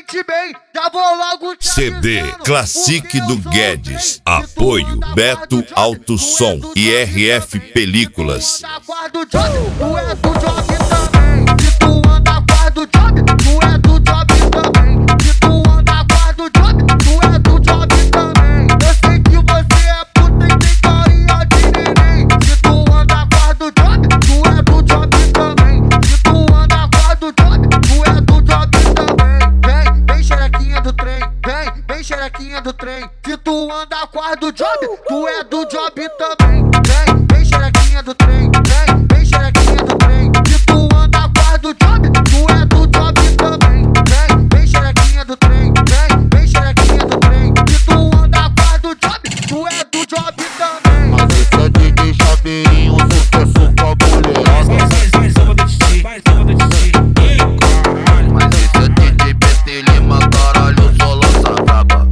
antigamente bem, já vou logo te CD avisando, Classic do porque eu sou Guedes. o trem. Apoio Beto Alto Som e RF Películas. Tu é do job também. Se tu anda com do job, tu é do job também. Se tu anda com do job, tu é do job também. Eu sei que você é puta e tem carinha de neném. Se tu anda com do job, tu é do job também. Se tu anda com do job, tu é do job também. Vem xerequinha do trem, vem xerequinha do trem. Se tu anda com do job, tu é do job também. Vem xerequinha do trem, vem xerequinha do trem. Se tu anda com do job, tu é do job também. Vem xerequinha do trem, vem xerequinha do trem. Se tu anda com do job, tu é do job também. Mas esse é DJ Chaveirinho, sucesso com a mulherada. Mais uma do Titi, mais uma do Titi. Mas esse é DJ BT Lima, caralho, só lança braba.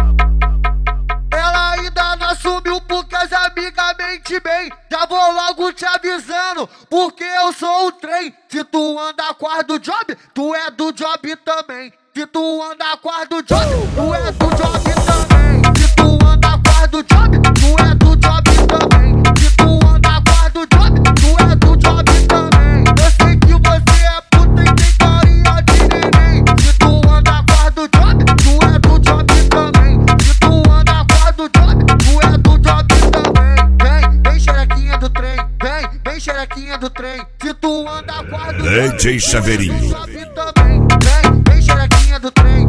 Ela ainda não assumiu porque as amigas mente bem. Já vou logo te avisando, porque eu sou o trem. Se tu anda com do job, tu é do job também. Se tu anda com do job, tu é do job também. Se tu anda com do job, tu é do job também. Se tu anda com do job, tu é do job também. Eu sei que você é puta e tem carinha de neném. Se tu anda com do job, tu é do job também. Se tu anda com do job, tu é do job também. Vem xerequinha do trem, vem xerequinha do trem. Se tu anda com do job, DJ Chaveirinho. tu é do job também. Vem xerequinha do trem,